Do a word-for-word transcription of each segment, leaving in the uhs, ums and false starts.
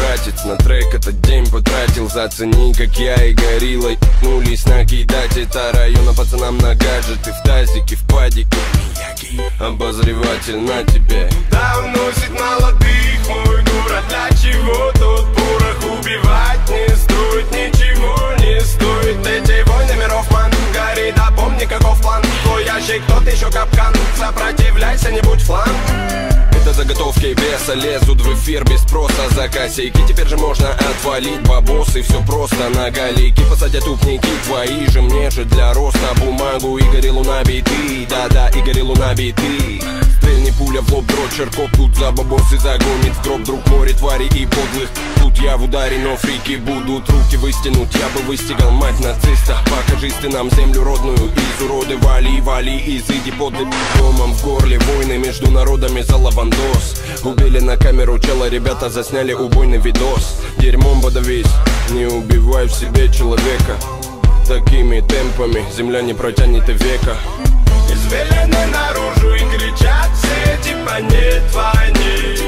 братец, на трек этот день потратил. Зацени, как я и горилла ебнулись накидать. Это района пацанам на гаджеты, в тазике, в падике. Обозреватель на тебе. Да уносит молодых мой город. Для чего тут порох убивать не стоит? Ничего не стоит. Эти войны миров ман горит. Да помни, каков план. Твой ящик, тот еще капкан. Сопротивляйся, не будь фланг. Это заготовки веса, лезут в эфир без спроса. За косяки теперь же можно отвалить бабос. И все просто на галейки посадят упники твои же. Мне же для роста бумагу и горелу на биты. Да-да, и горелу на биты. Стрельни пуля в лоб, дрочер, коп тут за бабосы загонит в гроб. Друг море твари и подлых. Тут я в ударе, но фрики будут руки выстянуть. Я бы выстигал мать нациста. Покажи ты нам землю родную. Из уроды вали, вали, изыди под домом. В горле войны между народами за лавандос. Убили на камеру чела, ребята засняли убойный видос. Дерьмом подавись, не убивай в себе человека. Такими темпами земля не протянет и века. Извелены наружу и кричат все, типа нет войны.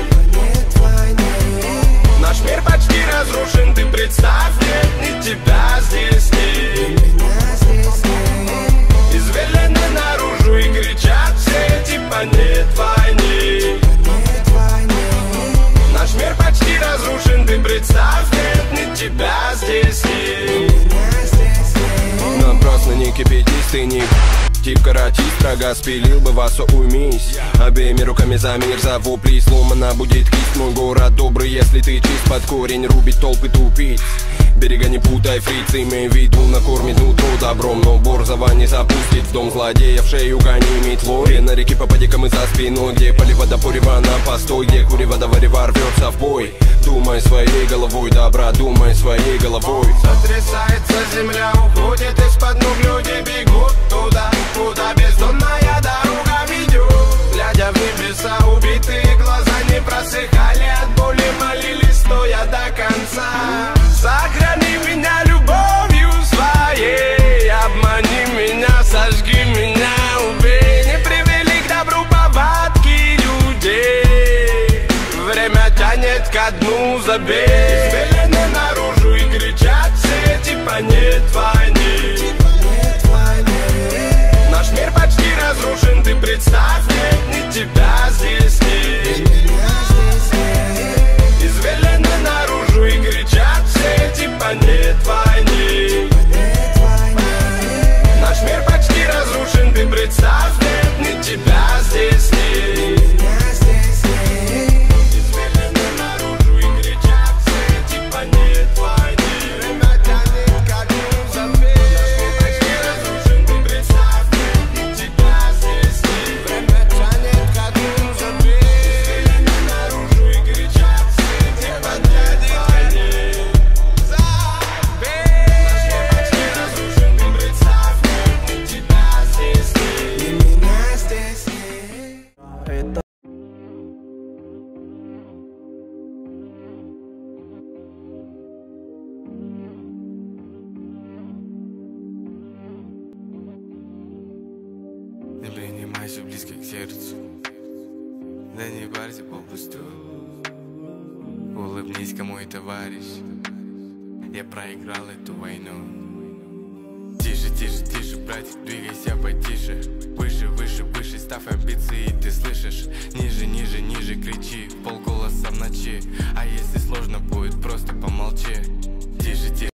Наш мир почти разрушен, ты представь, нет ни тебя здесь нет. Извелены наружу и кричат все, типа нет войны. Наш мир почти разрушен, ты представь, нет ни тебя здесь нет. Напрасно не кипятись, ты не тип каратист, строго спилил бы вас, уймись. Обеими руками за мир, за вопли, сломана будет кисть. Мой город добрый, если ты чист под корень, рубить толпы тупиц. Берега не путай, фриц, имей в виду, накормит нутро добром. Но Борзова не запустит в дом злодея, в шею гони метлой. На реке попадикам и за спиной, где полива до порева на постой, где курева до варева рвется в бой. Думай своей головой, добра, думай своей головой. Сотрясается земля, уходит из-под ног, люди бегут туда, куда бездонная дорога ведет. Глядя в небеса, убитые глаза не просыхали от боли, молились стоя до конца. Сохрани меня любовью своей, обмани меня, сожги меня, убей. Не привели к добру повадки людей, время тянет ко дну, забей. Извелены наружу и кричат все, типа нет войны. Наш мир почти разрушен, ты представь, нет ни тебя здесь нет. Извелены наружу и кричат все, типа нет войны. Наш мир почти разрушен, ты представь, нет ни тебя здесь нет. Извелены наружу и кричат все, типа нет войны. Время тянет ко дну, забей. Наш мир почти разрушен, ты представь, нет ни тебя здесь нет. Время тянет ко дну, забей. Извелены наружу и кричат все, типа нет войны. Не принимайся близко к сердцу, да не парься попусту. Улыбнись, кому и товарищ, я проиграл эту войну. Тише, тише, тише, братик, двигайся потише. Выше, выше, выше, ставь амбиции, ты слышишь. Ниже, ниже, ниже,